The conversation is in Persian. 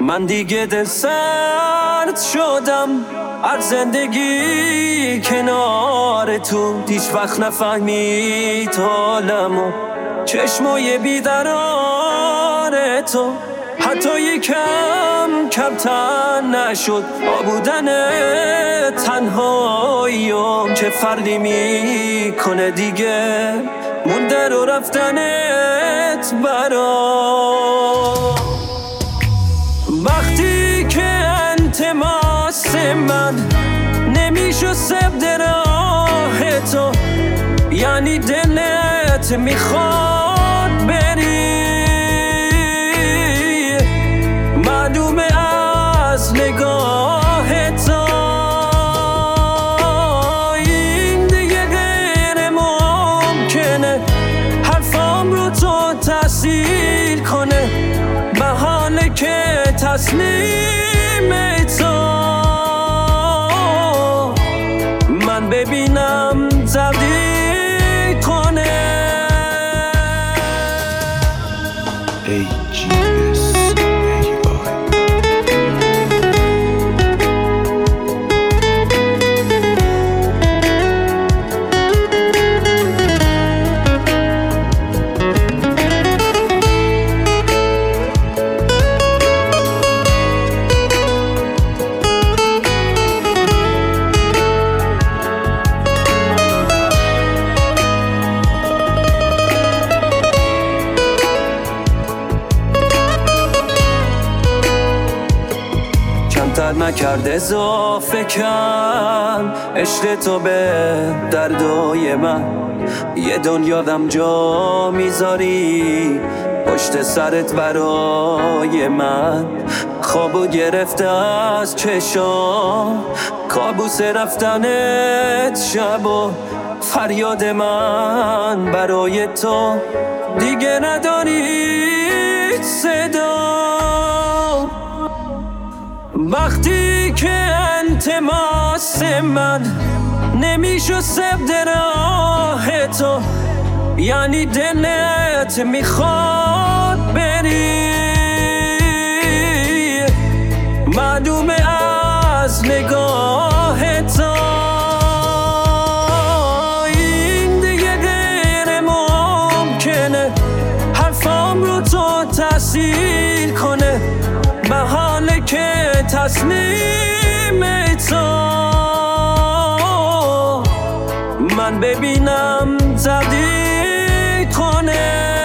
من دیگه دل سرد شدم از زندگی کنار تو. هیچ وقت نفهمید حالمو چشمای بیقرار تو. حتی یکم کمتر نشد بودن تنهاییم که فرقی میکنه دیگه مونده رو رفتنت برام. وقتی که التماس من نمیشو سبد راه تو، یعنی دلت میخواد بری. معلومه از نگاه تو این دیگه غیر ممکنه حرفام رو تو تحصیل کنه، به حاله که تسلیم تو من ببینم زردی کنه. کمتر نکرد اضافه کن عشق تو به دردای من. یه دنیا غم جا میذاری پشت سرت برای من. خوابو گرفته از چشام کابوس رفتنت شب و فریاد من برای تو دیگه نداری صدا. وقتی که التماس من نمیشو سبد راه تو، یعنی دلت میخواد بری. معلومه از نگاه تو این دیگه غیر ممکنه حرفام رو تو تحصیل کنه، به حاله که تسلیم تو من ببینم زردی کنه.